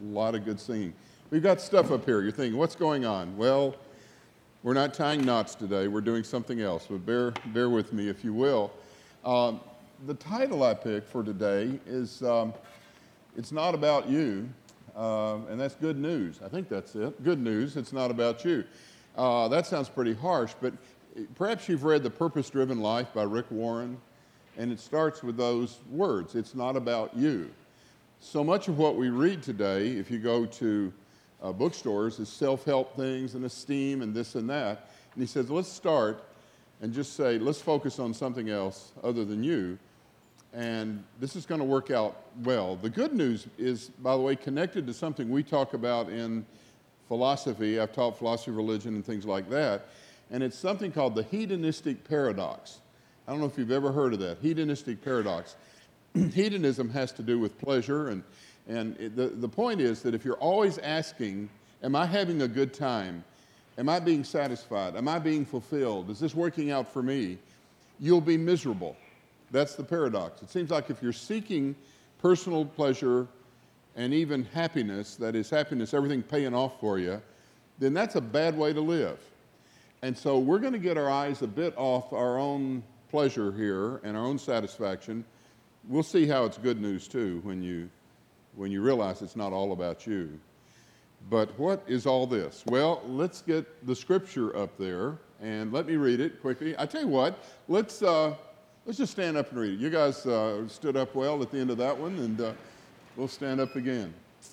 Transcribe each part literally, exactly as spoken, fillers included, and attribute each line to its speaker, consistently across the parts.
Speaker 1: lot of good singing. We've got stuff up here. You're thinking, what's going on? Well, we're not tying knots today. We're doing something else, but bear, bear with me if you will. Um, the title I picked for today is, um, It's Not About You, uh, and that's good news. I think that's it. Good news, it's not about you. Uh, that sounds pretty harsh, but perhaps you've read The Purpose-Driven Life by Rick Warren, and it starts with those words, it's not about you. So much of what we read today, if you go to uh, bookstores, is self-help things and esteem and this and that. And he says, let's start and just say, let's focus on something else other than you. And this is going to work out well. The good news is, by the way, connected to something we talk about in philosophy. I've taught philosophy of religion and things like that. And it's something called the hedonistic paradox. I don't know if you've ever heard of that, hedonistic paradox. Hedonism has to do with pleasure, and, and it, the, the point is that if you're always asking, am I having a good time? Am I being satisfied? Am I being fulfilled? Is this working out for me? You'll be miserable. That's the paradox. It seems like if you're seeking personal pleasure and even happiness, that is happiness, everything paying off for you, then that's a bad way to live. And so we're going to get our eyes a bit off our own pleasure here and our own satisfaction. We'll see how it's good news too when you when you realize it's not all about you. But what is all this? Well, let's get the scripture up there and let me read it quickly. I tell you what, let's uh, let's just stand up and read it. You guys uh, stood up well at the end of that one, and uh, we'll stand up again.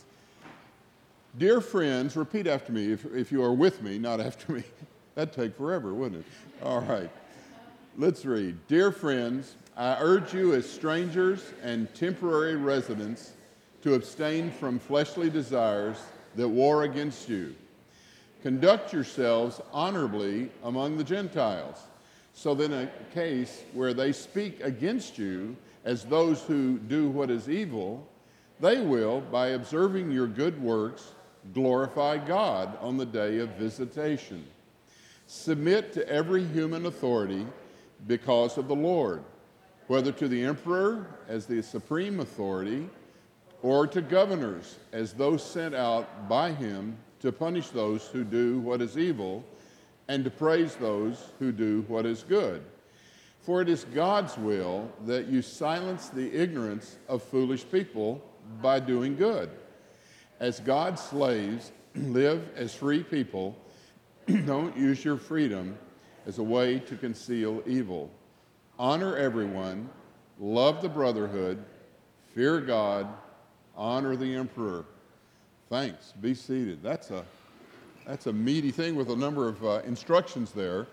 Speaker 1: Dear friends, repeat after me if if you are with me, not after me. That'd take forever, wouldn't it? All right. Let's read. Dear friends, I urge you as strangers and temporary residents to abstain from fleshly desires that war against you. Conduct yourselves honorably among the Gentiles, so that in a case where they speak against you as those who do what is evil, they will, by observing your good works, glorify God on the day of visitation. Submit to every human authority because of the Lord, whether to the emperor as the supreme authority, or to governors as those sent out by him to punish those who do what is evil, and to praise those who do what is good. For it is God's will that you silence the ignorance of foolish people by doing good. As God's slaves, live as free people. Don't use your freedom as a way to conceal evil. Honor everyone, love the brotherhood, fear God, honor the emperor. Thanks. Be seated. That's a that's a meaty thing with a number of uh, instructions there.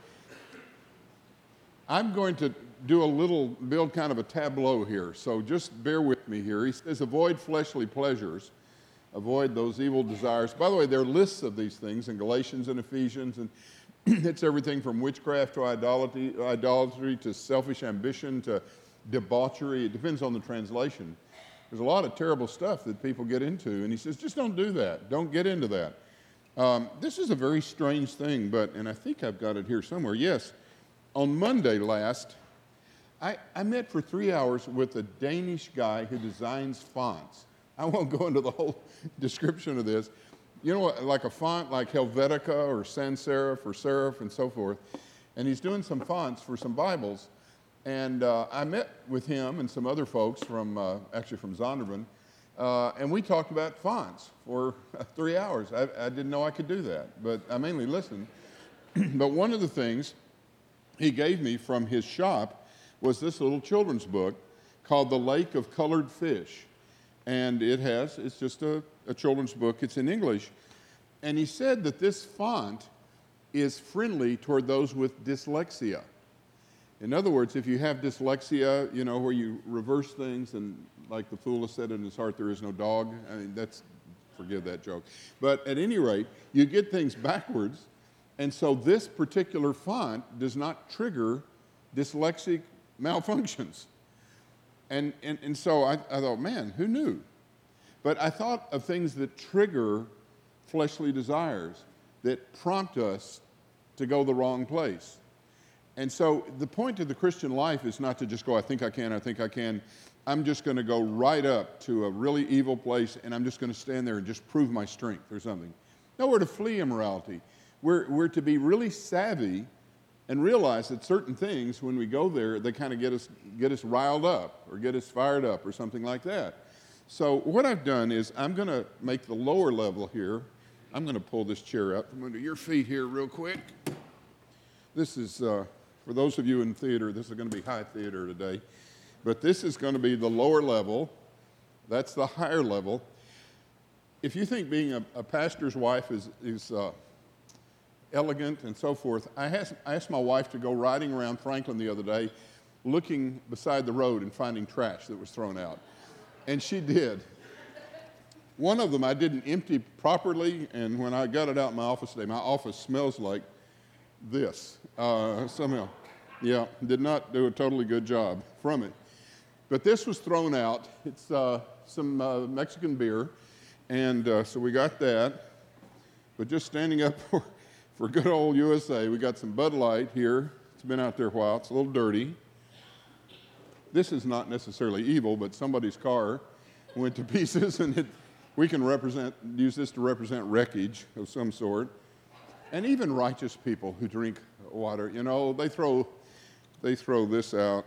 Speaker 1: I'm going to do a little, build kind of a tableau here, so just bear with me here. He says, avoid fleshly pleasures, avoid those evil desires. By the way, there are lists of these things in Galatians and Ephesians, and it's everything from witchcraft to idolatry, idolatry to selfish ambition to debauchery. It depends on the translation. There's a lot of terrible stuff that people get into, and he says, just don't do that. Don't get into that. Um, this is a very strange thing, but, and I think I've got it here somewhere. Yes, on Monday last, I, I met for three hours with a Danish guy who designs fonts. I won't go into the whole description of this. You know, like a font like Helvetica or sans serif or serif and so forth. And he's doing some fonts for some Bibles. And uh, I met with him and some other folks from, uh, actually from Zondervan, uh, and we talked about fonts for three hours. I, I didn't know I could do that, but I mainly listened. But one of the things he gave me from his shop was this little children's book called The Lake of Colored Fish. And it has, it's just a, a children's book. It's in English. And he said that this font is friendly toward those with dyslexia. In other words, if you have dyslexia, you know, where you reverse things, and like the fool has said in his heart, there is no dog. I mean, that's, forgive that joke. But at any rate, you get things backwards. And so this particular font does not trigger dyslexic malfunctions. And, and, and so I, I thought, man, who knew? But I thought of things that trigger fleshly desires, that prompt us to go the wrong place. And so the point of the Christian life is not to just go, I think I can, I think I can, I'm just going to go right up to a really evil place, and I'm just going to stand there and just prove my strength or something. No, we're to flee immorality. We're, we're to be really savvy and realize that certain things, when we go there, they kind of get us, get us riled up or get us fired up or something like that. So what I've done is I'm going to make the lower level here. I'm going to pull this chair out from under your feet here real quick. This is, uh, for those of you in theater, this is going to be high theater today. But this is going to be the lower level. That's the higher level. If you think being a, a pastor's wife is, is uh, elegant and so forth, I asked, I asked my wife to go riding around Franklin the other day, looking beside the road and finding trash that was thrown out. And she did. One of them I didn't empty properly, and when I got it out in my office today, my office smells like this uh, somehow. Yeah, did not do a totally good job from it. But this was thrown out. It's uh, some uh, Mexican beer, and uh, so we got that. But just standing up for, for good old U S A, we got some Bud Light here. It's been out there a while. It's a little dirty. This is not necessarily evil, but somebody's car went to pieces, and it, we can represent use this to represent wreckage of some sort. And even righteous people who drink water, you know, they throw they throw this out.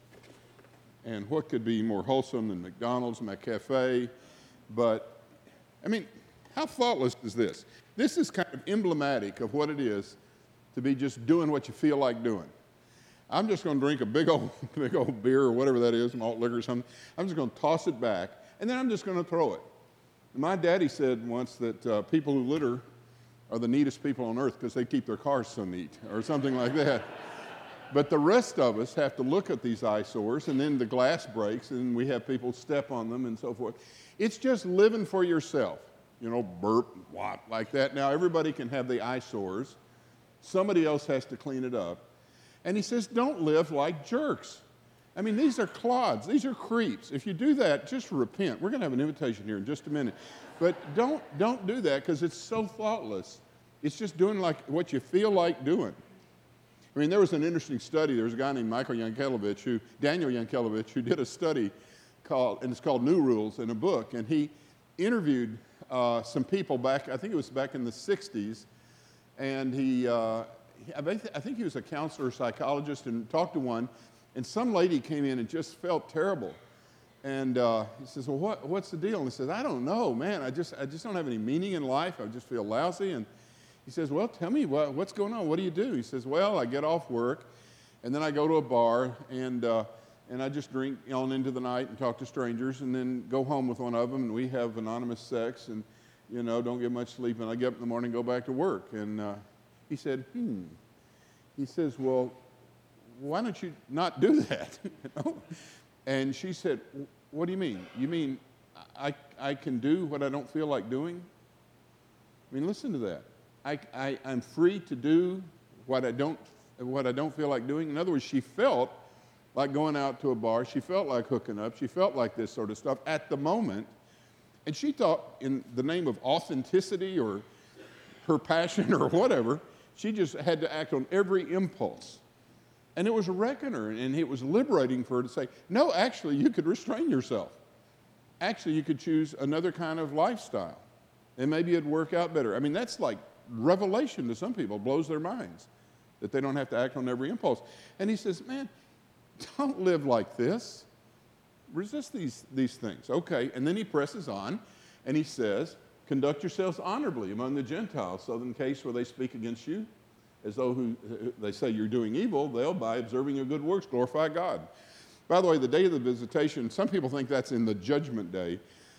Speaker 1: And what could be more wholesome than McDonald's, McCafe? But, I mean, how thoughtless is this? This is kind of emblematic of what it is to be just doing what you feel like doing. I'm just going to drink a big old, big old beer or whatever that is, malt liquor or something. I'm just going to toss it back, and then I'm just going to throw it. My daddy said once that uh, people who litter are the neatest people on earth because they keep their cars so neat, or something like that. But the rest of us have to look at these eyesores, and then the glass breaks, and we have people step on them and so forth. It's just living for yourself. You know, burp, whop, like that. Now, everybody can have the eyesores. Somebody else has to clean it up. And he says, don't live like jerks. I mean, these are clods. These are creeps. If you do that, just repent. We're going to have an invitation here in just a minute. But don't, don't do that because it's so thoughtless. It's just doing like what you feel like doing. I mean, there was an interesting study. There was a guy named Michael Yankelevich, who, Daniel Yankelevich, who did a study called, and it's called New Rules in a book, and he interviewed uh, some people back, I think it was back in the sixties, and he, uh, he I think he was a counselor or psychologist, and talked to one, and some lady came in and just felt terrible. And uh, he says, well, what, what's the deal? And he says, I don't know, man. I just, I just don't have any meaning in life. I just feel lousy. And he says, well, tell me, what, what's going on? What do you do? He says, well, I get off work, and then I go to a bar, and uh, and I just drink on into the night and talk to strangers, and then go home with one of them, and we have anonymous sex, and, you know, don't get much sleep, and I get up in the morning and go back to work. And uh, he said, hmm. He says, well, why don't you not do that? You know? And she said, what do you mean? You mean I, I can do what I don't feel like doing? I mean, listen to that. I, I, I'm free to do what I don't what I don't feel like doing. In other words, she felt like going out to a bar. She felt like hooking up. She felt like this sort of stuff at the moment. And she thought in the name of authenticity or her passion or whatever, she just had to act on every impulse. And it was wrecking her, and it was liberating for her to say, no, actually, you could restrain yourself. Actually, you could choose another kind of lifestyle, and maybe it'd work out better. I mean, that's like revelation to some people. It blows their minds that they don't have to act on every impulse. And he says, man, don't live like this. Resist these, these things. Okay, and then he presses on, and he says, conduct yourselves honorably among the Gentiles, so in case where they speak against you, as though who, they say you're doing evil, they'll, by observing your good works, glorify God. By the way, the day of the visitation, some people think that's in the judgment day.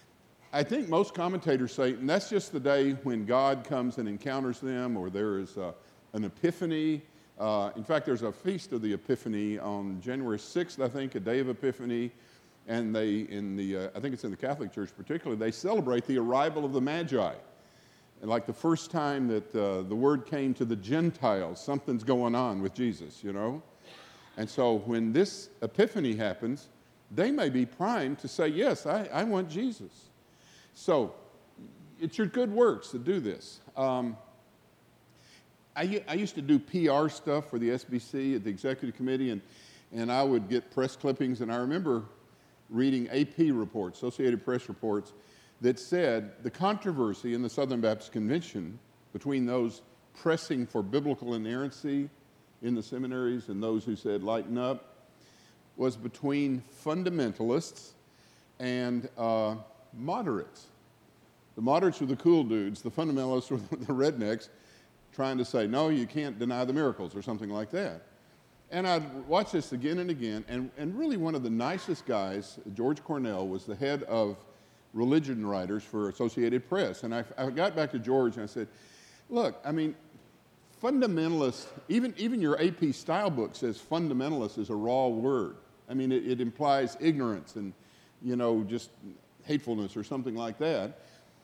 Speaker 1: I think most commentators say, and that's just the day when God comes and encounters them, or there is uh, an epiphany. Uh, in fact, there's a feast of the Epiphany on January sixth, I think, a day of Epiphany. And they, in the, uh, I think it's in the Catholic Church particularly, they celebrate the arrival of the Magi. And like the first time that uh, the word came to the Gentiles, something's going on with Jesus, you know? And so when this epiphany happens, they may be primed to say, yes, I, I want Jesus. So it's your good works that do this. Um, I, I used to do P R stuff for the S B C at the executive committee, and, and I would get press clippings, and I remember reading A P reports, Associated Press reports, that said the controversy in the Southern Baptist Convention between those pressing for biblical inerrancy in the seminaries and those who said lighten up was between fundamentalists and uh, moderates. The moderates were the cool dudes, the fundamentalists were the rednecks trying to say, no, you can't deny the miracles or something like that. And I'd watch this again and again, and, and really one of the nicest guys, George Cornell, was the head of religion writers for Associated Press. And I, I got back to George and I said, look, I mean, fundamentalist, even, even your A P style book says fundamentalist is a raw word. I mean, it, it implies ignorance and, you know, just hatefulness or something like that.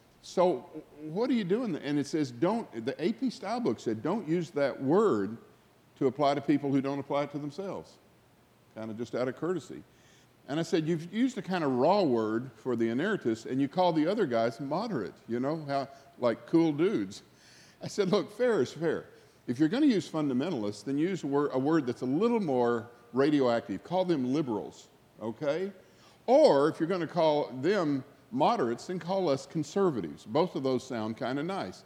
Speaker 1: So what are you doing? And it says don't, the A P style book said don't use that word to apply to people who don't apply it to themselves, kind of just out of courtesy. And I said, you've used a kind of raw word for the inerrantists, and you call the other guys moderate, you know, how, like cool dudes. I said, look, fair is fair. If you're going to use fundamentalists, then use a word, a word that's a little more radioactive. Call them liberals, okay? Or if you're going to call them moderates, then call us conservatives. Both of those sound kind of nice.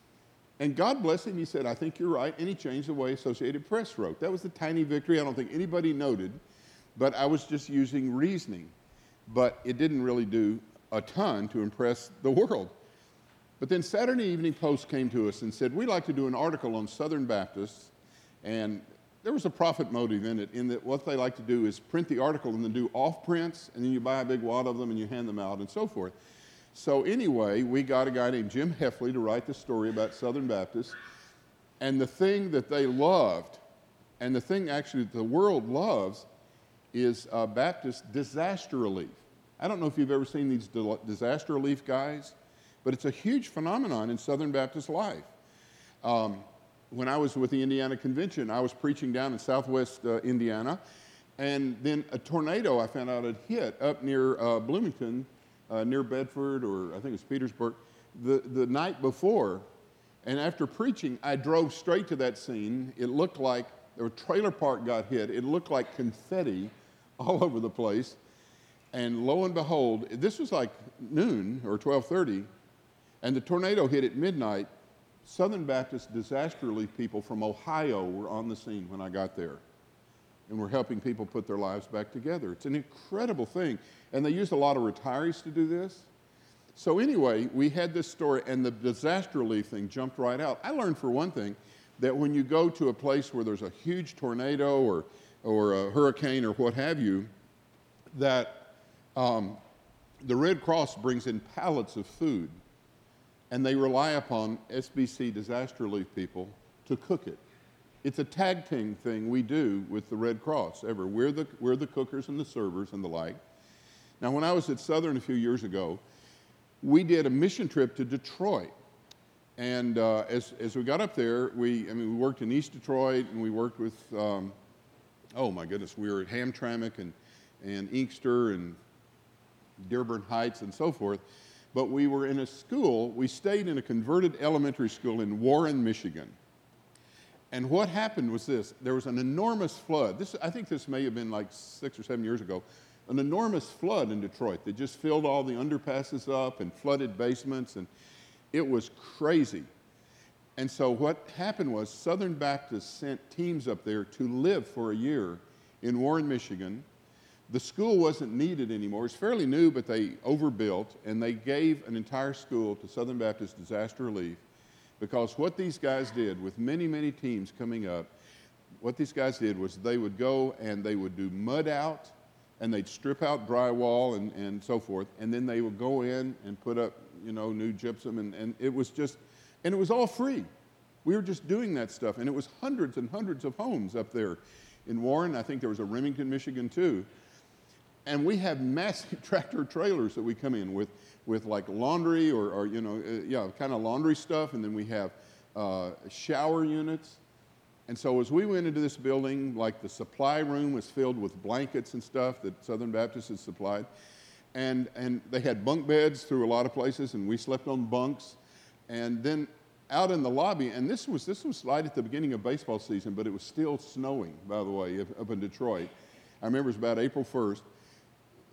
Speaker 1: And God bless him, he said, I think you're right, and he changed the way Associated Press wrote. That was a tiny victory. I don't think anybody noted, but I was just using reasoning. But it didn't really do a ton to impress the world. But then Saturday Evening Post came to us and said, we'd like to do an article on Southern Baptists, and there was a profit motive in it, in that what they like to do is print the article and then do off-prints, and then you buy a big wad of them and you hand them out and so forth. So anyway, we got a guy named Jim Heffley to write the story about Southern Baptists, and the thing that they loved, and the thing actually that the world loves, is uh, Baptist disaster relief. I don't know if you've ever seen these disaster relief guys, but it's a huge phenomenon in Southern Baptist life. Um, when I was with the Indiana Convention, I was preaching down in southwest uh, Indiana, and then a tornado I found out had hit up near uh, Bloomington, uh, near Bedford, or I think it's Petersburg, the, the night before. And after preaching, I drove straight to that scene. It looked like a trailer park got hit. It looked like confetti all over the place. And lo and behold, this was like noon or twelve thirty, and the tornado hit at midnight. Southern Baptist disaster relief people from Ohio were on the scene when I got there, and were helping people put their lives back together. It's an incredible thing, and they used a lot of retirees to do this. So anyway, we had this story, and the disaster relief thing jumped right out. I learned, for one thing, that when you go to a place where there's a huge tornado or, or a hurricane or what have you, that um, the Red Cross brings in pallets of food, and they rely upon S B C disaster relief people to cook it. It's a tag team thing we do with the Red Cross ever. We're the, we're the cookers and the servers and the like. Now, when I was at Southern a few years ago, we did a mission trip to Detroit. And uh, as, as we got up there, we, I mean, we worked in East Detroit, and we worked with, um, oh my goodness, we were at Hamtramck and, and Inkster and Dearborn Heights and so forth. But we were in a school, we stayed in a converted elementary school in Warren, Michigan. And what happened was this: there was an enormous flood. This, I think this may have been like six or seven years ago. An enormous flood in Detroit that just filled all the underpasses up and flooded basements, and it was crazy. And so what happened was Southern Baptists sent teams up there to live for a year in Warren, Michigan. The school wasn't needed anymore. It's fairly new, but they overbuilt, and they gave an entire school to Southern Baptist Disaster Relief, because what these guys did with many, many teams coming up, what these guys did was they would go and they would do mud out, and they'd strip out drywall and, and so forth, and then they would go in and put up, you know, new gypsum, and, and it was just, and it was all free. We were just doing that stuff, and it was hundreds and hundreds of homes up there in Warren. I think there was a Remington, Michigan, too. And we have massive tractor trailers that we come in with, with like laundry or, or you know, uh, yeah, kind of laundry stuff, and then we have uh, shower units. And so as we went into this building, like the supply room was filled with blankets and stuff that Southern Baptist had supplied. And, and they had bunk beds through a lot of places, and we slept on bunks. And then out in the lobby, and this was, this was right at the beginning of baseball season, but it was still snowing, by the way, up, up in Detroit. I remember it was about April first.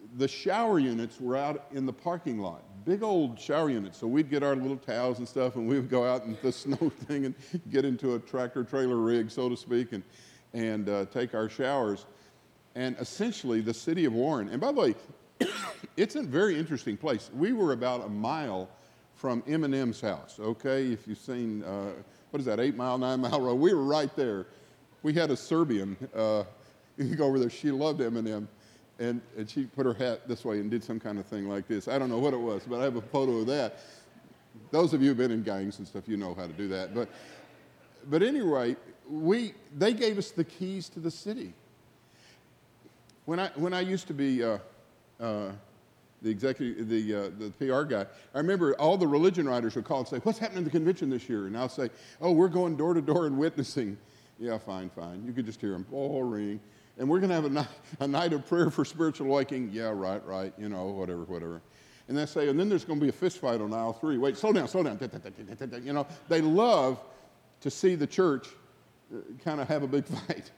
Speaker 1: the shower units were out in the parking lot, big old shower units. So we'd get our little towels and stuff, and we would go out in the snow thing and get into a tractor trailer rig, so to speak, and, and uh, take our showers. And essentially, the city of Warren, and by the way, it's a very interesting place. We were about a mile from Eminem's house, okay? If you've seen, uh, what is that, eight mile, nine mile road? We were right there. We had a Serbian, uh, you go over there, she loved Eminem, and, and she put her hat this way and did some kind of thing like this. I don't know what it was, but I have a photo of that. Those of you who've been in gangs and stuff, you know how to do that. But, but anyway, we, they gave us the keys to the city. When I, when I used to be uh, uh, the executive, the, uh, the P R guy, I remember all the religion writers would call and say, what's happening at the convention this year? And I'll say, oh, we're going door to door and witnessing. Yeah, fine, fine. You could just hear them, boring. And we're going to have a night, a night of prayer for spiritual awakening. Yeah, right, right, you know, whatever, whatever. And they say, and then there's going to be a fist fight on aisle three. Wait, slow down, slow down. You know, they love to see the church kind of have a big fight.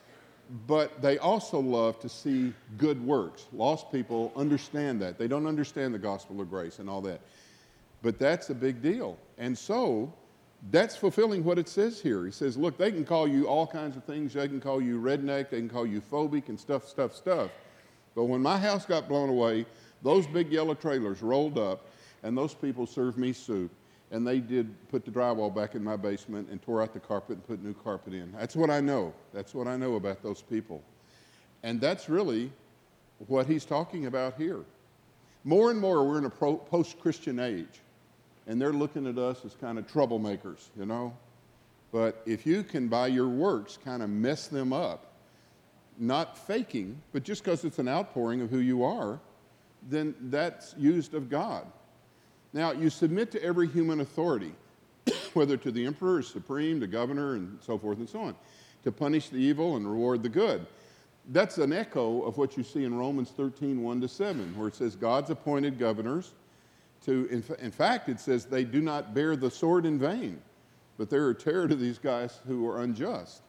Speaker 1: But they also love to see good works. Lost people understand that. They don't understand the gospel of grace and all that. But that's a big deal. And so that's fulfilling what it says here. He says, look, they can call you all kinds of things. They can call you redneck. They can call you phobic and stuff, stuff, stuff. But when my house got blown away, those big yellow trailers rolled up, and those people served me soup. And they did put the drywall back in my basement and tore out the carpet and put new carpet in. That's what I know. That's what I know about those people. And that's really what he's talking about here. More and more, we're in a pro- post-Christian age. And they're looking at us as kind of troublemakers, you know. But if you can, by your works, kind of mess them up, not faking, but just because it's an outpouring of who you are, then that's used of God. Now, you submit to every human authority, whether to the emperor or supreme, the governor, and so forth and so on, to punish the evil and reward the good. That's an echo of what you see in Romans thirteen, one to seven, where it says God's appointed governors to, in, fa- in fact, it says they do not bear the sword in vain, but they're a terror to these guys who are unjust.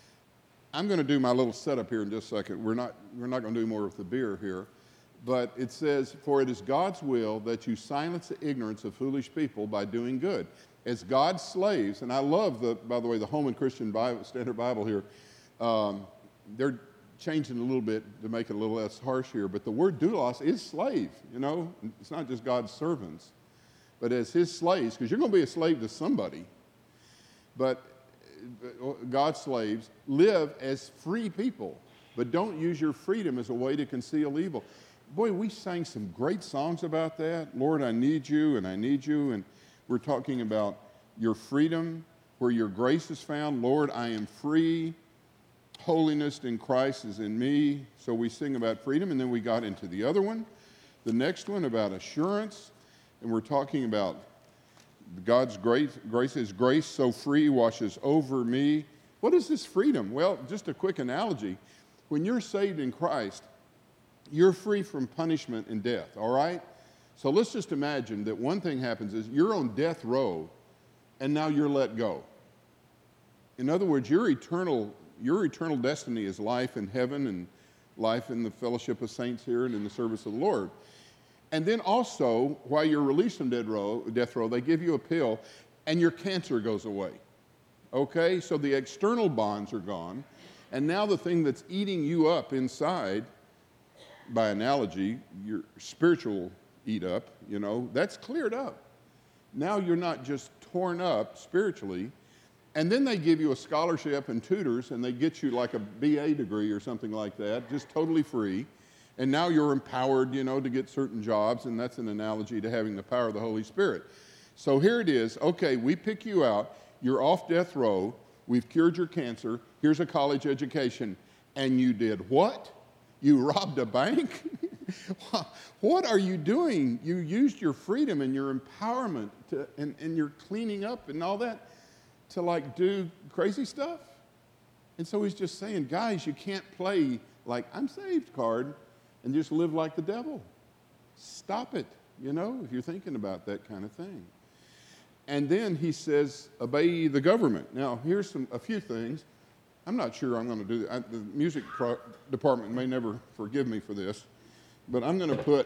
Speaker 1: I'm going to do my little setup here in just a second. We're not, we're not going to do more with the beer here. But it says, for it is God's will that you silence the ignorance of foolish people by doing good. As God's slaves, and I love, the, by the way, the Holman Christian Bible, Standard Bible here, um, they're changing a little bit to make it a little less harsh here, but the word doulos is slave, you know? It's not just God's servants, but as his slaves, because you're going to be a slave to somebody, but God's slaves live as free people, but don't use your freedom as a way to conceal evil. Boy, we sang some great songs about that. Lord, I need you, and I need you. And we're talking about your freedom, where your grace is found. Lord, I am free. Holiness in Christ is in me. So we sing about freedom, and then we got into the other one, the next one about assurance. And we're talking about God's grace. Grace is grace so free washes over me. What is this freedom? Well, just a quick analogy. When you're saved in Christ, you're free from punishment and death, all right? So let's just imagine that one thing happens is you're on death row, and now you're let go. In other words, your eternal, your eternal destiny is life in heaven and life in the fellowship of saints here and in the service of the Lord. And then also, while you're released from death row, death row, they give you a pill, and your cancer goes away, okay? So the external bonds are gone, and now the thing that's eating you up inside, by analogy, your spiritual eat up, you know, that's cleared up. Now you're not just torn up spiritually. And then they give you a scholarship and tutors, and they get you like a B A degree or something like that, just totally free. And now you're empowered, you know, to get certain jobs, and that's an analogy to having the power of the Holy Spirit. So here it is. Okay, we pick you out. You're off death row. We've cured your cancer. Here's a college education. And you did what? You robbed a bank? What are you doing? You used your freedom and your empowerment to, and, and your cleaning up and all that to like do crazy stuff? And so he's just saying, guys, you can't play like I'm saved card and just live like the devil. Stop it, you know, if you're thinking about that kind of thing. And then he says, obey the government. Now, here's some a few things. I'm not sure I'm going to do that. I, the music pro- department may never forgive me for this, but I'm going to put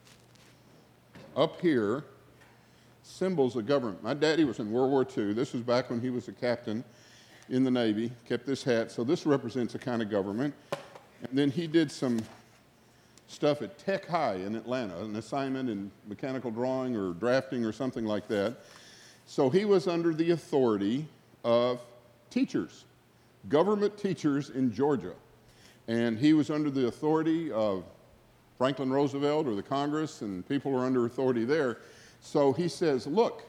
Speaker 1: up here symbols of government. My daddy was in World War Two. This was back when he was a captain in the Navy, kept this hat. So this represents a kind of government. And then he did some stuff at Tech High in Atlanta, an assignment in mechanical drawing or drafting or something like that. So he was under the authority of teachers, government teachers in Georgia. And he was under the authority of Franklin Roosevelt or the Congress, and people were under authority there. So he says, look,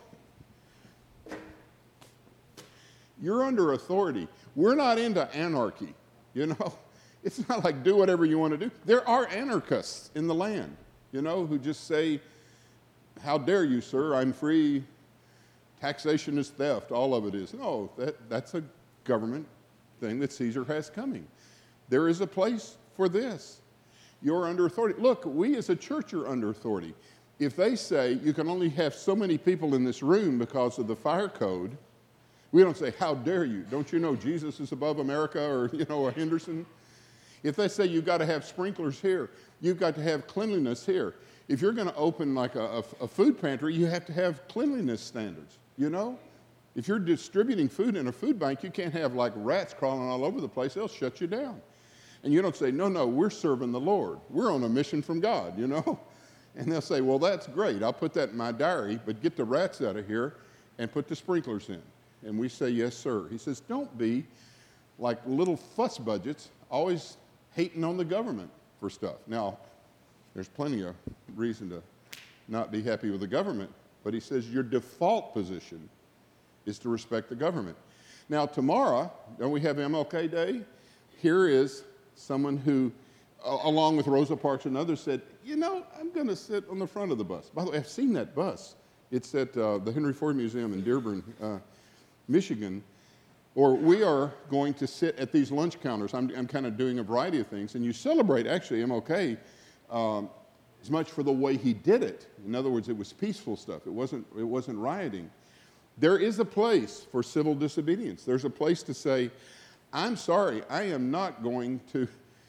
Speaker 1: you're under authority. We're not into anarchy, you know. It's not like do whatever you want to do. There are anarchists in the land, you know, who just say, how dare you, sir, I'm free, taxation is theft, all of it is. No, that, that's a government thing that Caesar has coming. There is a place for this. You're under authority. Look, we as a church are under authority. If they say you can only have so many people in this room because of the fire code, we don't say, how dare you? Don't you know Jesus is above America or, you know, or Henderson? If they say you've got to have sprinklers here, you've got to have cleanliness here. If you're going to open like a, a, a food pantry, you have to have cleanliness standards, you know? If you're distributing food in a food bank, you can't have like rats crawling all over the place. They'll shut you down. And you don't say, no, no, we're serving the Lord. We're on a mission from God, you know? And they'll say, well, that's great. I'll put that in my diary, but get the rats out of here and put the sprinklers in. And we say, yes, sir. He says, don't be like little fuss budgets, always hating on the government for stuff. Now, there's plenty of reason to not be happy with the government, but he says your default position is to respect the government. Now, tomorrow, don't we have M L K Day? Here is someone who, uh, along with Rosa Parks and others, said, you know, I'm going to sit on the front of the bus. By the way, I've seen that bus. It's at uh, the Henry Ford Museum in Dearborn, uh, Michigan. Or we are going to sit at these lunch counters. I'm, I'm kind of doing a variety of things. And you celebrate, actually, M L K um, as much for the way he did it. In other words, it was peaceful stuff. It wasn't, it wasn't rioting. There is a place for civil disobedience. There's a place to say, I'm sorry, I am not going to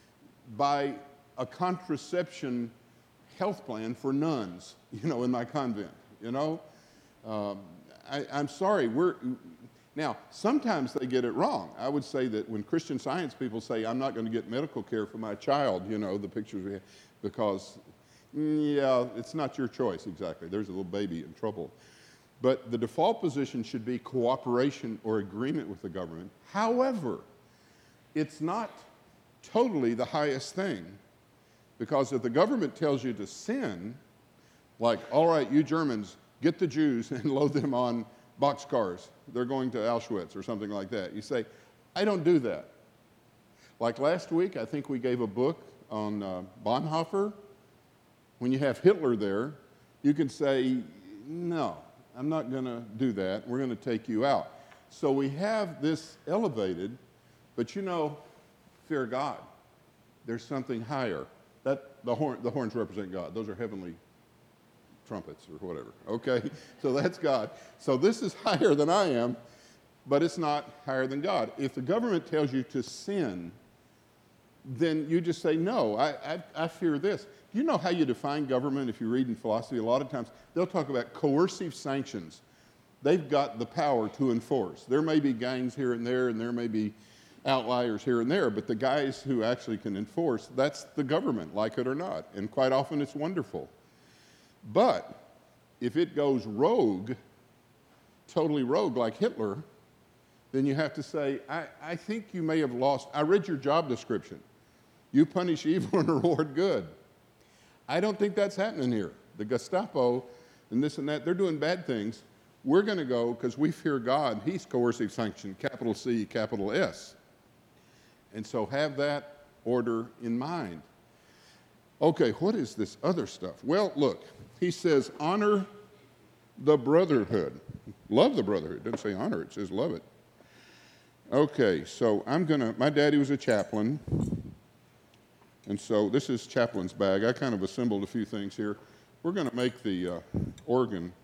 Speaker 1: buy a contraception health plan for nuns, you know, in my convent, you know. Um, I, I'm sorry, we're... Now, sometimes they get it wrong. I would say that when Christian Science people say, I'm not going to get medical care for my child, you know, the pictures we have, because, mm, yeah, it's not your choice exactly. There's a little baby in trouble. But the default position should be cooperation or agreement with the government. However, it's not totally the highest thing, because if the government tells you to sin, like, all right, you Germans, get the Jews and load them on boxcars. They're going to Auschwitz or something like that. You say, I don't do that. Like last week, I think we gave a book on uh, Bonhoeffer. When you have Hitler there, you can say, no, I'm not going to do that. We're going to take you out. So we have this elevated, but you know, fear God. There's something higher. That the horn, the horns represent God. Those are heavenly trumpets or whatever, okay? So that's God. So this is higher than I am, but it's not higher than God. If the government tells you to sin, then you just say, no, I, I, I fear this. Do you know how you define government if you read in philosophy? A lot of times they'll talk about coercive sanctions. They've got the power to enforce. There may be gangs here and there, and there may be outliers here and there, but the guys who actually can enforce, that's the government, like it or not. And quite often it's wonderful. But if it goes rogue, totally rogue like Hitler, then you have to say, I, I think you may have lost. I read your job description. You punish evil and reward good. I don't think that's happening here. The Gestapo and this and that, they're doing bad things. We're going to go because we fear God. He's coercive sanction, capital C, capital S. And so have that order in mind. Okay, what is this other stuff? Well, look, he says, honor the brotherhood. Love the brotherhood. It doesn't say honor, it says love it. Okay, so I'm going to, my daddy was a chaplain, and so this is chaplain's bag. I kind of assembled a few things here. We're going to make the uh, organ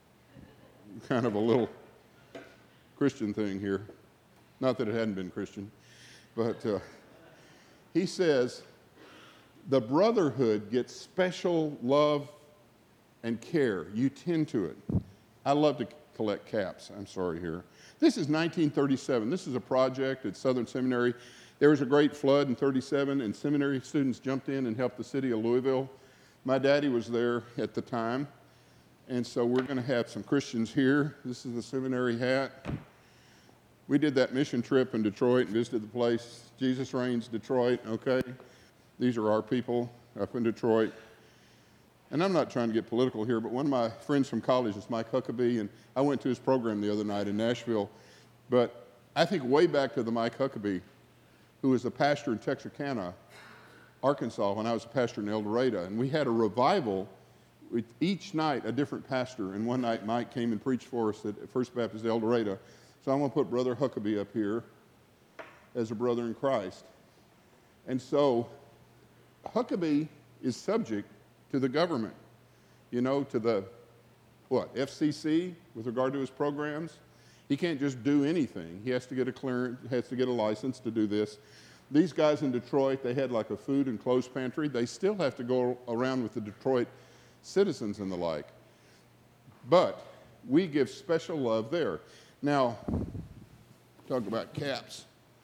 Speaker 1: kind of a little Christian thing here. Not that it hadn't been Christian, but uh, he says, The brotherhood gets special love and care. You tend to it. I love to collect caps. I'm sorry here. This is nineteen thirty-seven. This is a project at Southern Seminary. There was a great flood in thirty-seven, and seminary students jumped in and helped the city of Louisville. My daddy was there at the time, and so we're going to have some Christians here. This is the seminary hat. We did that mission trip in Detroit and visited the place. Jesus Reigns, Detroit, okay? These are our people up in Detroit. And I'm not trying to get political here, but one of my friends from college is Mike Huckabee, and I went to his program the other night in Nashville. But I think way back to the Mike Huckabee, who was a pastor in Texarkana, Arkansas, when I was a pastor in El Dorado. And we had a revival with each night a different pastor. And one night Mike came and preached for us at First Baptist El Dorado. So I'm going to put Brother Huckabee up here as a brother in Christ. And so Huckabee is subject to the government, you know, to the, what, F C C with regard to his programs. He can't just do anything. He has to get a clearance, has to get a license to do this. These guys in Detroit, they had like a food and clothes pantry. They still have to go around with the Detroit citizens and the like. But we give special love there. Now, talk about caps.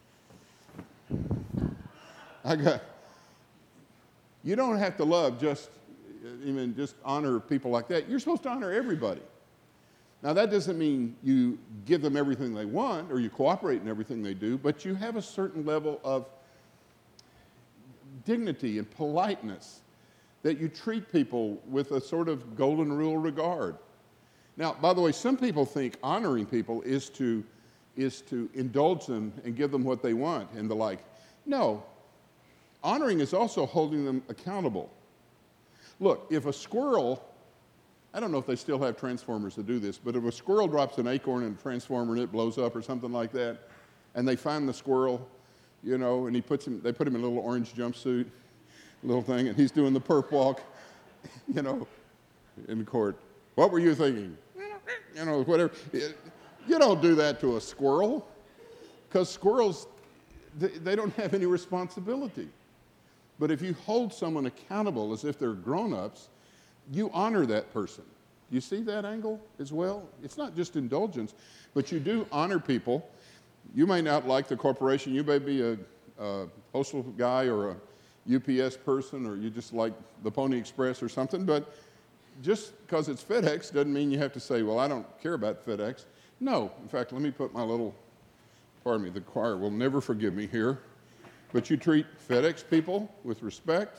Speaker 1: I got, you don't have to love just, even just honor people like that. You're supposed to honor everybody. Now, that doesn't mean you give them everything they want or you cooperate in everything they do, but you have a certain level of dignity and politeness that you treat people with a sort of golden rule regard. Now, by the way, some people think honoring people is to, is to indulge them and give them what they want and the like. No. Honoring is also holding them accountable. Look, if a squirrel, I don't know if they still have transformers to do this, but if a squirrel drops an acorn in a transformer and it blows up or something like that, and they find the squirrel, you know, and he puts him, they put him in a little orange jumpsuit, little thing, and he's doing the perp walk, you know, in court. What were you thinking? You know, whatever. You don't do that to a squirrel, because squirrels, they, they don't have any responsibility. But if you hold someone accountable as if they're grown-ups, you honor that person. You see that angle as well? It's not just indulgence, but you do honor people. You may not like the corporation. You may be a, a postal guy or a U P S person, or you just like the Pony Express or something, but just because it's FedEx doesn't mean you have to say, well, I don't care about FedEx. No. In fact, let me put my little, pardon me, the choir will never forgive me here, but you treat FedEx people with respect.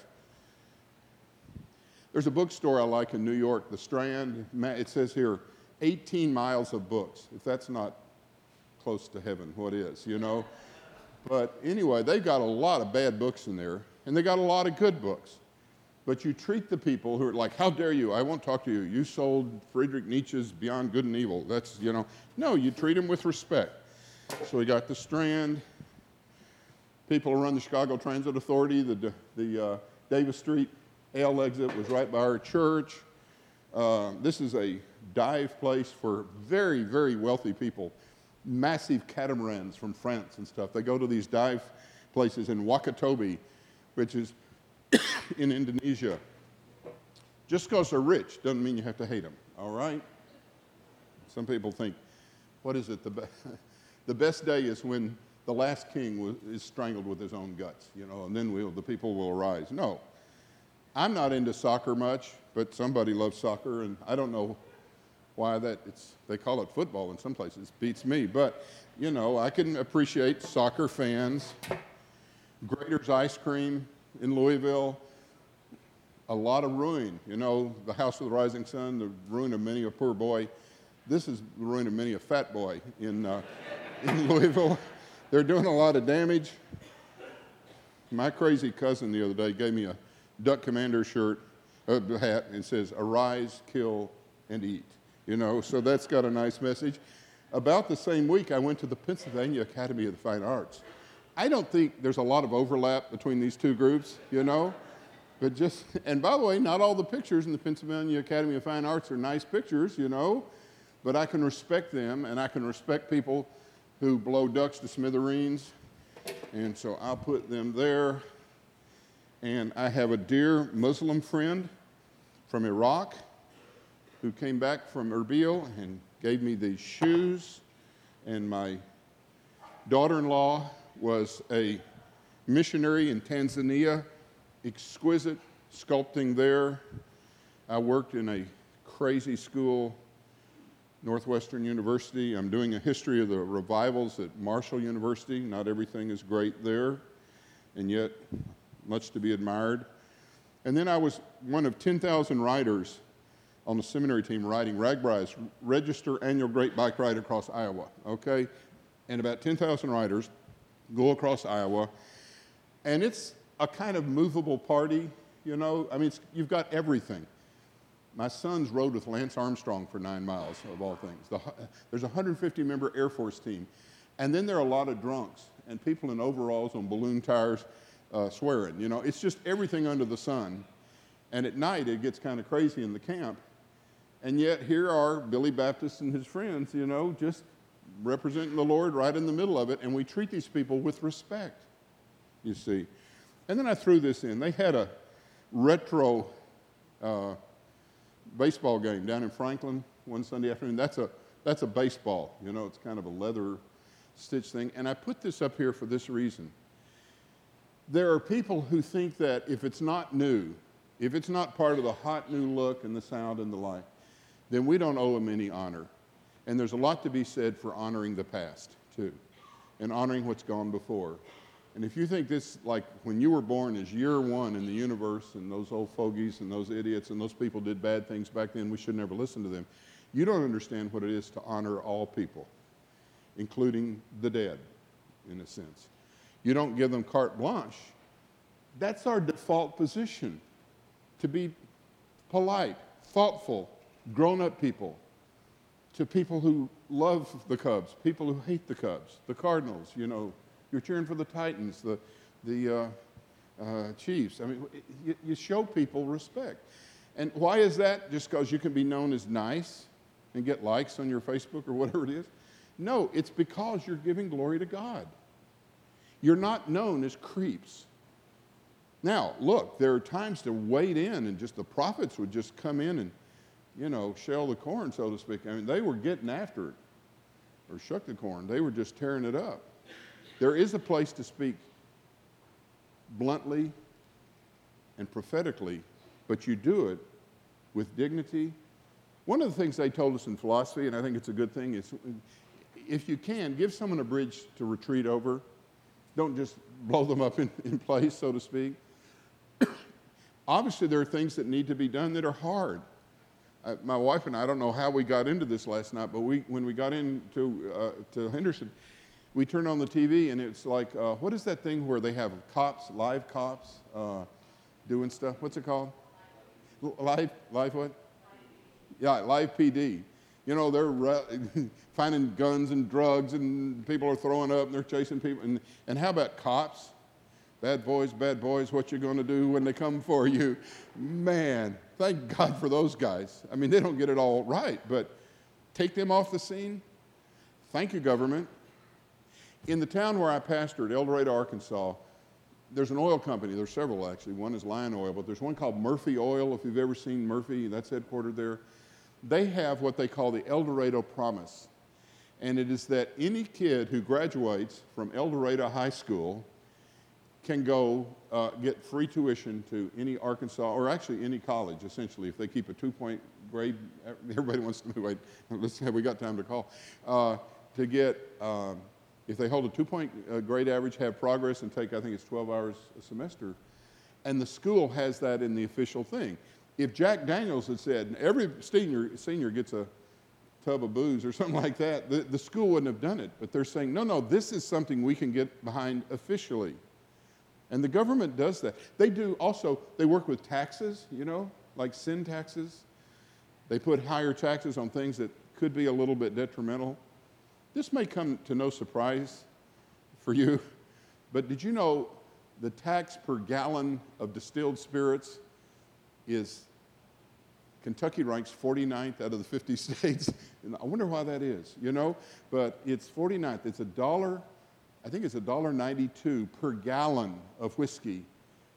Speaker 1: There's a bookstore I like in New York, The Strand. It says here, eighteen miles of books. If that's not close to heaven, what is, you know? But anyway, they've got a lot of bad books in there, and they got a lot of good books. But you treat the people who are like, how dare you? I won't talk to you. You sold Friedrich Nietzsche's Beyond Good and Evil. That's, you know. No, you treat them with respect. So we got The Strand. People who run the Chicago Transit Authority, the, the uh, Davis Street L exit was right by our church. Uh, this is a dive place for very, very wealthy people. Massive catamarans from France and stuff. They go to these dive places in Wakatobi, which is in Indonesia. Just because they're rich doesn't mean you have to hate them, all right? Some people think, what is it? The, be- the best day is when the last king was, is strangled with his own guts, you know, and then we'll, the people will arise. No. I'm not into soccer much, but somebody loves soccer, and I don't know why that, it's, they call it football in some places, beats me. But, you know, I can appreciate soccer fans. Grater's Ice Cream in Louisville, a lot of ruin. You know, the House of the Rising Sun, the ruin of many a poor boy. This is the ruin of many a fat boy in, uh, in Louisville. They're doing a lot of damage. My crazy cousin the other day gave me a Duck Commander shirt, a hat, and says, arise, kill, and eat. You know, so that's got a nice message. About the same week, I went to the Pennsylvania Academy of the Fine Arts. I don't think there's a lot of overlap between these two groups, you know, but just, and by the way, not all the pictures in the Pennsylvania Academy of Fine Arts are nice pictures, you know, but I can respect them, and I can respect people who blow ducks to smithereens, and so I'll put them there. And I have a dear Muslim friend from Iraq who came back from Erbil and gave me these shoes. And my daughter-in-law was a missionary in Tanzania, exquisite sculpting there. I worked in a crazy school, Northwestern University. I'm doing a history of the revivals at Marshall University. Not everything is great there, and yet much to be admired. And then I was one of ten thousand riders on the seminary team riding RAGBRAI's Register Annual Great Bike Ride across Iowa, okay? And about ten thousand riders go across Iowa, and it's a kind of movable party, you know? I mean, it's, you've got everything. My sons rode with Lance Armstrong for nine miles, of all things. The, there's a one hundred fifty member Air Force team. And then there are a lot of drunks and people in overalls on balloon tires uh, swearing. You know, it's just everything under the sun. And at night, it gets kind of crazy in the camp. And yet, here are Billy Baptist and his friends, you know, just representing the Lord right in the middle of it. And we treat these people with respect, you see. And then I threw this in. They had a retro uh, baseball game down in Franklin one Sunday afternoon. That's a, that's a baseball, you know, it's kind of a leather stitch thing. And I put this up here for this reason. There are people who think that if it's not new, if it's not part of the hot new look and the sound and the light, then we don't owe them any honor. And there's a lot to be said for honoring the past, too, and honoring what's gone before. And if you think this, like when you were born, is year one in the universe, and those old fogies and those idiots and those people did bad things back then, we should never listen to them, you don't understand what it is to honor all people, including the dead, in a sense. You don't give them carte blanche. That's our default position, to be polite, thoughtful, grown-up people, to people who love the Cubs, people who hate the Cubs, the Cardinals, you know. You're cheering for the Titans, the, the uh, uh, Chiefs. I mean, you, you show people respect. And why is that? Just because you can be known as nice and get likes on your Facebook or whatever it is? No, it's because you're giving glory to God. You're not known as creeps. Now, look, there are times to wade in and just the prophets would just come in and, you know, shell the corn, so to speak. I mean, they were getting after it, or shuck the corn. They were just tearing it up. There is a place to speak bluntly and prophetically, but you do it with dignity. One of the things they told us in philosophy, and I think it's a good thing, is if you can, give someone a bridge to retreat over. Don't just blow them up in, in place, so to speak. Obviously, there are things that need to be done that are hard. Uh, my wife and I, I don't know how we got into this last night, but we, when we got into uh, to Henderson, we turned on the T V, and it's like, uh, what is that thing where they have cops, live cops, uh, doing stuff? What's it called? Live, live what? Yeah, live P D. You know, they're re- finding guns and drugs, and people are throwing up, and they're chasing people. And, and how about cops? Bad boys, bad boys, what you going to do when they come for you? Man, thank God for those guys. I mean, they don't get it all right, but take them off the scene. Thank you, government. In the town where I pastored, El Dorado, Arkansas, there's an oil company. There's several, actually. One is Lion Oil, but there's one called Murphy Oil. If you've ever seen Murphy, that's headquartered there. They have what they call the El Dorado Promise. And it is that any kid who graduates from El Dorado High School can go uh, get free tuition to any Arkansas, or actually any college, essentially, if they keep a two-point grade. Everybody wants to, wait, let's have we got time to call, uh, to get... Um, If they hold a two-point uh, grade average, have progress, and take, I think it's twelve hours a semester, and the school has that in the official thing. If Jack Daniels had said, every senior, senior gets a tub of booze or something like that, the, the school wouldn't have done it. But they're saying, no, no, this is something we can get behind officially. And the government does that. They do also, they work with taxes, you know, like sin taxes. They put higher taxes on things that could be a little bit detrimental. This may come to no surprise for you, but did you know the tax per gallon of distilled spirits is, Kentucky ranks forty-ninth out of the fifty states. And I wonder why that is, you know? But it's forty-ninth. It's a dollar, I think it's a dollar ninety-two per gallon of whiskey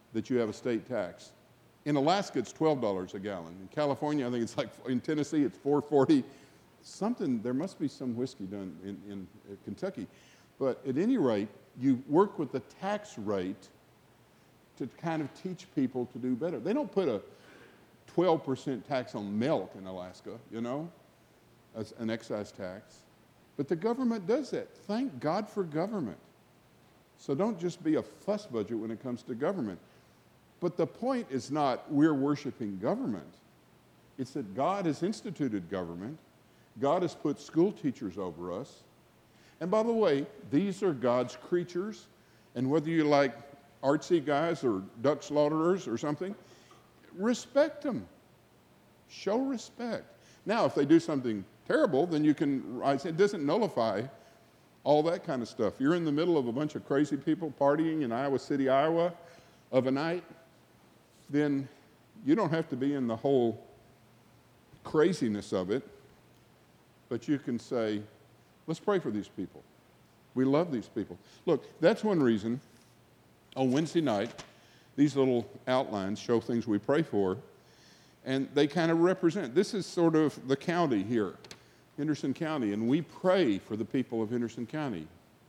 Speaker 1: that you have a state tax. In Alaska, it's twelve dollars a gallon. In California, I think it's like, in Tennessee, it's four forty. Something, there must be some whiskey done in, in uh, Kentucky. But at any rate, you work with the tax rate to kind of teach people to do better. They don't put a twelve percent tax on milk in Alaska, you know, as an excise tax. But the government does that. Thank God for government. So don't just be a fuss budget when it comes to government. But the point is not we're worshiping government. It's that God has instituted government. God has put school teachers over us. And by the way, these are God's creatures. And whether you like artsy guys or duck slaughterers or something, respect them. Show respect. Now, if they do something terrible, then you can, it doesn't nullify all that kind of stuff. You're in the middle of a bunch of crazy people partying in Iowa City, Iowa, of a night, then you don't have to be in the whole craziness of it, but you can say, let's pray for these people. We love these people. Look, that's one reason on Wednesday night, these little outlines show things we pray for, and they kind of represent. This is sort of the county here, Henderson County, and we pray for the people of Henderson County.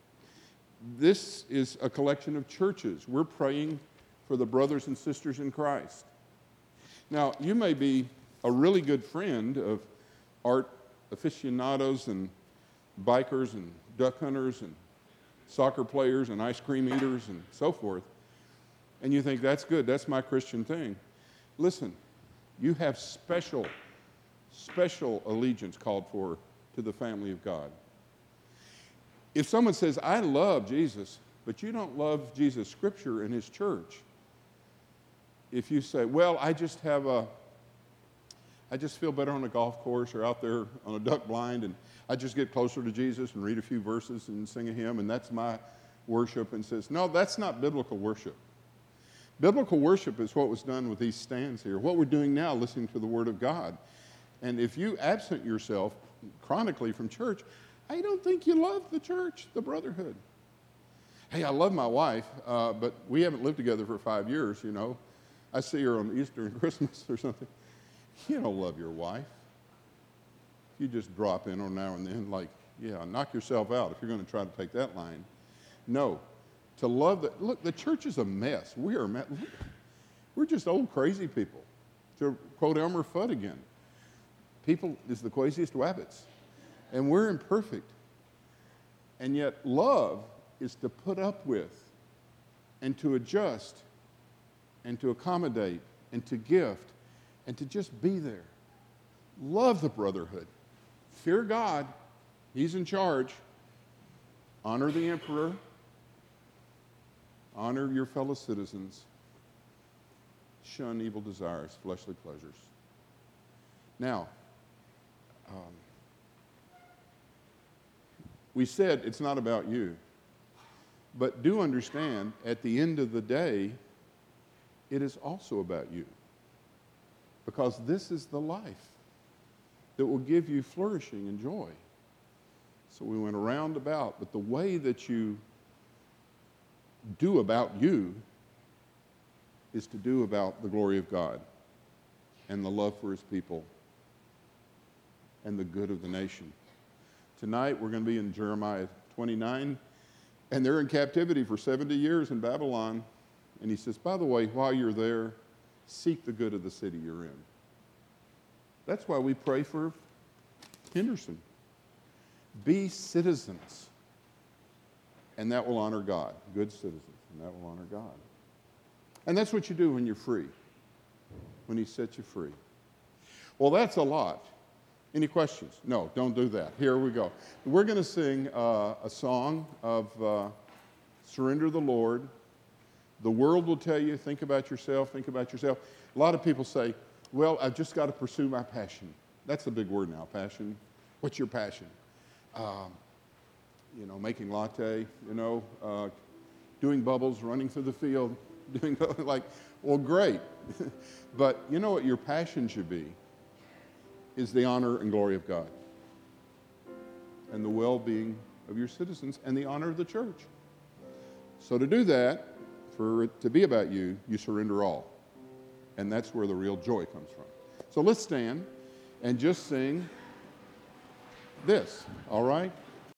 Speaker 1: This is a collection of churches. We're praying for the brothers and sisters in Christ. Now, you may be a really good friend of art aficionados and bikers and duck hunters and soccer players and ice cream eaters and so forth, and you think, that's good, that's my Christian thing. Listen, you have special, special allegiance called for to the family of God. If someone says, I love Jesus, but you don't love Jesus' scripture and his church, if you say, well, I just have a, I just feel better on a golf course or out there on a duck blind, and I just get closer to Jesus and read a few verses and sing a hymn, and that's my worship, and says, no, that's not biblical worship. Biblical worship is what was done with these stands here, what we're doing now, listening to the Word of God. And if you absent yourself chronically from church, I don't think you love the church, the brotherhood. Hey, I love my wife, uh, but we haven't lived together for five years, you know. I see her on Easter and Christmas or something. You don't love your wife. You just drop in on now and then, like, yeah, knock yourself out if you're going to try to take that line. No. To love the, look, the church is a mess. We are a mess. We're just old crazy people. To quote Elmer Fudd again, people is the craziest rabbits. And we're imperfect. And yet love is to put up with and to adjust and to accommodate and to gift and to just be there. Love the brotherhood. Fear God. He's in charge. Honor the emperor. Honor your fellow citizens. Shun evil desires, fleshly pleasures. Now, um, we said it's not about you. But do understand, at the end of the day, it is also about you. Because this is the life that will give you flourishing and joy. So we went around about, but the way that you do about you is to do about the glory of God and the love for his people and the good of the nation. Tonight we're going to be in Jeremiah twenty-nine, and they're in captivity for seventy years in Babylon. And he says, by the way, while you're there, seek the good of the city you're in. That's why we pray for Henderson. Be citizens, and that will honor God. Good citizens, and that will honor God. And that's what you do when you're free, when he sets you free. Well, that's a lot. Any questions? No, don't do that. Here we go. We're going to sing uh, a song of uh, Surrender to the Lord. The world will tell you, think about yourself, think about yourself. A lot of people say, well, I've just got to pursue my passion. That's a big word now, passion. What's your passion? Um, you know, making latte, you know, uh, doing bubbles, running through the field, doing like, well, great. But you know what your passion should be? Is the honor and glory of God and the well-being of your citizens and the honor of the church. So to do that, for it to be about you, you surrender all. And that's where the real joy comes from. So let's stand and just sing this, all right?